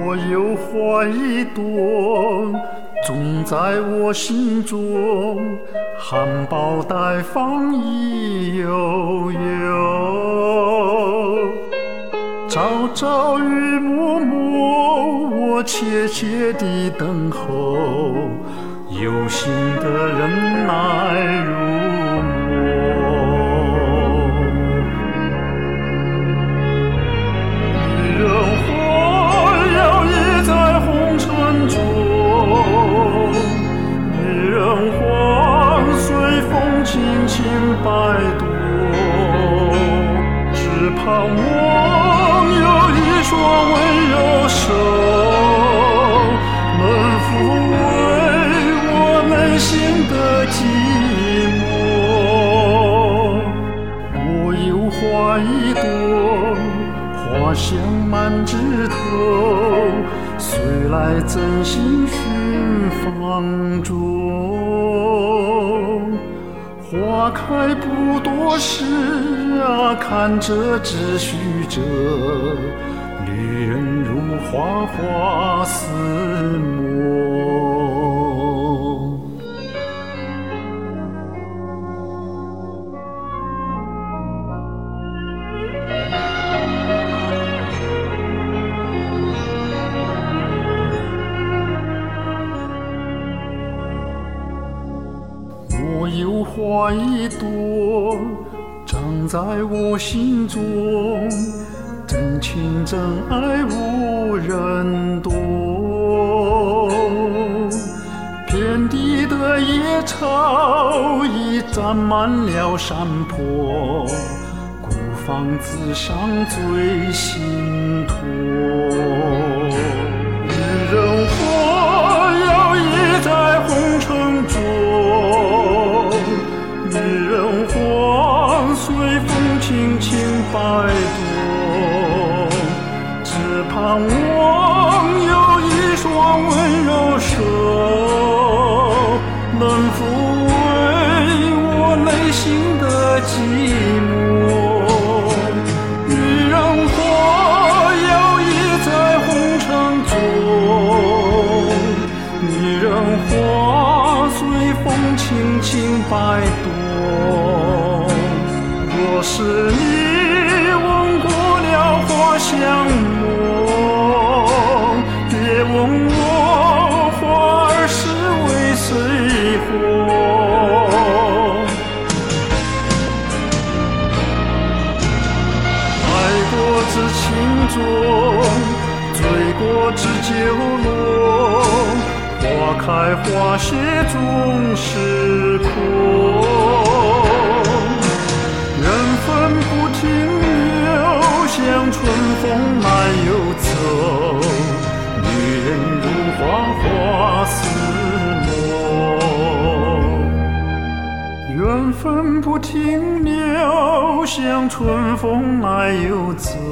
我有花一朵，种在我心中，含苞待放意悠悠。朝朝与暮暮，我切切地等候，有心的人来入梦。女人花摇曳在红尘中，女人花随风轻轻摆动，只盼望有一双温柔手能抚慰我内心的寂寞。我有花一朵，花香满枝头，随来真心寻芳中。花开不多时啊，看着只须着，旅人如花花似梦。我有花一朵，长在我心中，真情真爱无人懂。遍地的野草已占满了山坡，孤芳自赏最心痛。女人花摇曳在红尘中，女人花随风轻轻摆动，只盼望有一双温柔手能抚慰我内心的寂寞。女人花摇曳在红尘中，女人花随风轻轻摆动。若是你闻过了花香梦，别问我花儿是为谁活。爱过知情重，醉过知酒浓，花开花谢总是空。缘分不停留，像春风来又走，女人如花花似梦。缘分不停留，像春风来又走。